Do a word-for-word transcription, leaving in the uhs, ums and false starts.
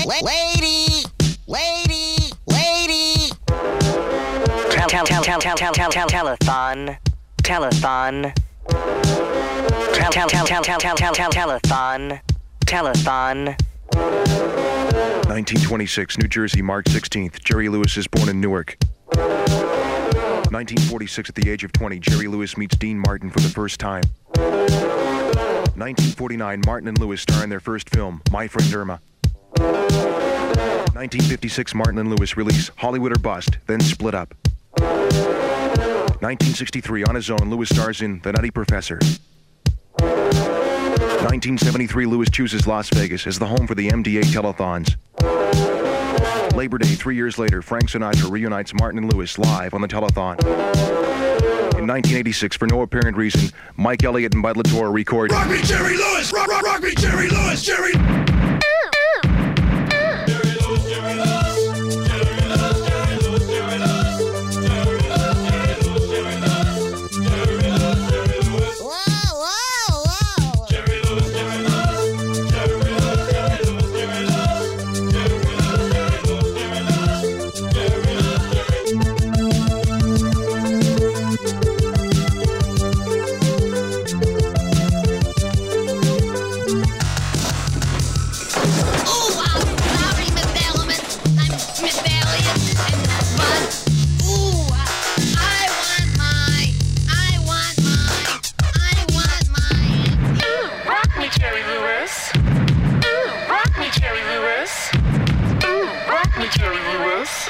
Lady! Lady! Lady! Tel tel tel tel tel tel tel tel telethon. Telethon. Tel tel tel tel tel tel tel tel telethon. Telethon. nineteen twenty-six, New Jersey, March sixteenth. Jerry Lewis is born in Newark. nineteen forty-six, at the age of twenty, Jerry Lewis meets Dean Martin for the first time. nineteen forty-nine, Martin and Lewis star in their first film, My Friend Irma. nineteen fifty-six, Martin and Lewis release Hollywood or Bust, then split up. nineteen sixty-three, on his own, Lewis stars in The Nutty Professor. nineteen seventy-three, Lewis chooses Las Vegas as the home for the M D A telethons. Labor Day, three years later, Frank Sinatra reunites Martin and Lewis live on the telethon. In nineteen eighty-six, for no apparent reason, Mike Elliott and Bud LaTorre record Rock me, Jerry Lewis! Rock, rock, rock me, Jerry Lewis! Jerry! Jerry Lewis.